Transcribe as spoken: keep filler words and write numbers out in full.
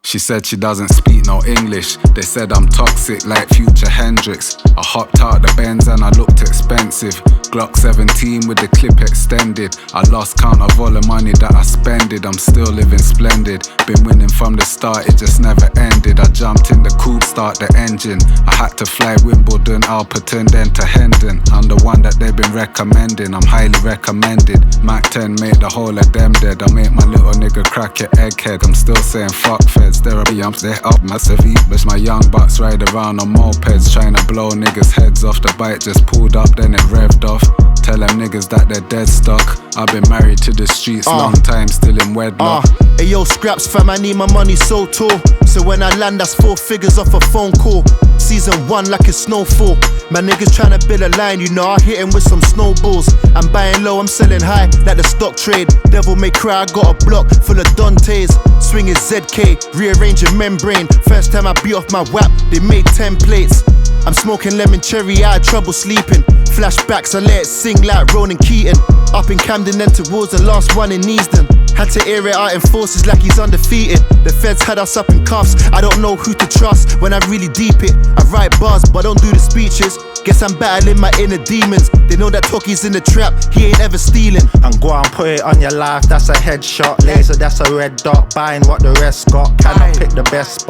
She said she doesn't speak no English. They said I'm toxic like Future Hendrix. I hopped out the Benz and I looked expensive. Glock seventeen with the clip extended. I lost count of all the money that I spended. I'm still living splendid. Been winning from the start, it just never ended. I jumped in the coupe, start the engine. I had to fly Wimbledon, Alperton, then to Hendon. I'm the one that they've been recommending, I'm highly recommended. Mac ten make the whole of them dead. I make my little nigga crack your egghead. I'm still saying fuck feds, therapy, I'm they up massive. But my young bucks ride around on mopeds, trying to blow niggas' heads off. The bike just pulled up, then it revved off. Tell them niggas that they're dead stuck. I've been married to the streets, uh, long time, still in wedlock. uh, Hey yo, scraps fam, I need my money so tall. So when I land, that's four figures off a phone call. Season one like it's snowfall. My niggas tryna build a line, you know I hit him with some snowballs. I'm buying low, I'm selling high, like the stock trade. Devil may cry, I got a block full of Dantes. Swinging Z K, rearranging membrane. First time I beat off my whap, they made ten plates. I'm smoking lemon cherry, I had trouble sleeping. Flashbacks, I let it sing like Ronan Keaton. Up in Camden, then towards the last one in Easton. Had to air it out in forces like he's undefeated. The feds had us up in cuffs, I don't know who to trust when I really deep it. I write bars, but don't do the speeches. Guess I'm battling my inner demons. They know that Toki's in the trap, he ain't ever stealing. And go and put it on your life, that's a headshot. Laser, that's a red dot. Buying what the rest got, cannot pick the best spot.